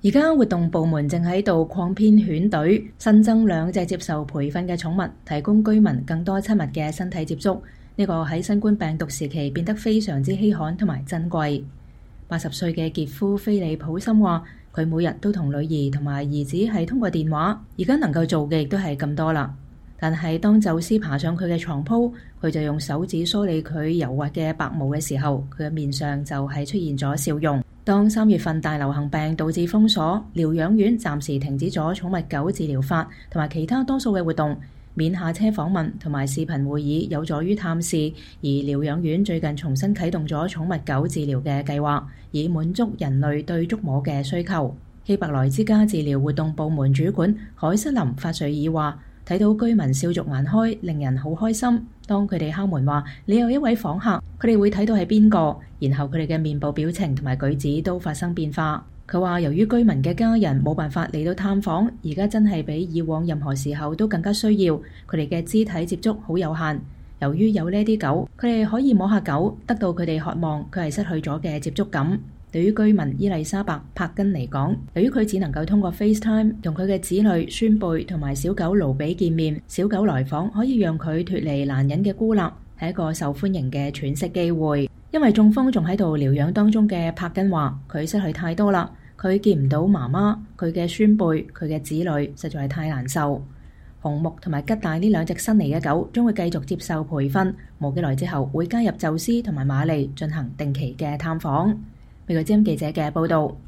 而家活動部門正喺度擴編犬隊，新增2隻接受培訓嘅寵物，提供居民更多親密嘅身體接觸。呢個喺新冠病毒時期變得非常之稀罕同埋珍貴。80歲嘅傑夫菲利普森話：佢每日都同女兒同埋兒子係通過電話，而家能夠做嘅亦都係咁多啦。但係當宙斯爬上佢嘅床鋪，佢就用手指梳理佢柔滑嘅白毛嘅時候，佢嘅面上就係出現咗笑容。當3月份大流行病導致封鎖，療養院暫時停止咗寵物狗治療法同埋其他多數嘅活動，免下車訪問同埋視頻會議有助於探視，而療養院最近重新啟動咗寵物狗治療嘅計劃，以滿足人類對觸摸嘅需求。希伯來之家治療活動部門主管海瑟琳法瑞爾話：睇到居民笑逐顏開，令人好開心。當佢哋敲門話你有一位訪客，佢哋會睇到係邊個，然後佢哋嘅面部表情同埋舉止都發生變化。佢話由於居民嘅家人冇辦法嚟到探訪，而家真係比以往任何時候都更加需要。佢哋嘅肢體接觸好有限，由於有呢啲狗，佢哋可以摸下狗，得到佢哋渴望佢係失去咗嘅接觸感。對於居民伊麗莎白柏根嚟講，由於佢只能夠通過 FaceTime 同佢嘅子女孫輩同埋小狗盧比見面，小狗來訪可以讓佢脫離難忍嘅孤立，係一個受歡迎嘅喘息機會。因為中風仲喺度療養當中嘅柏根話：佢失去太多啦，佢見唔到媽媽、佢嘅孫輩、佢嘅子女，實在係太難受。紅木同埋吉大呢2隻新嚟嘅狗將會繼續接受培訓，冇幾耐之後會加入宙斯同埋瑪麗進行定期嘅探訪。美國之音記者嘅報道。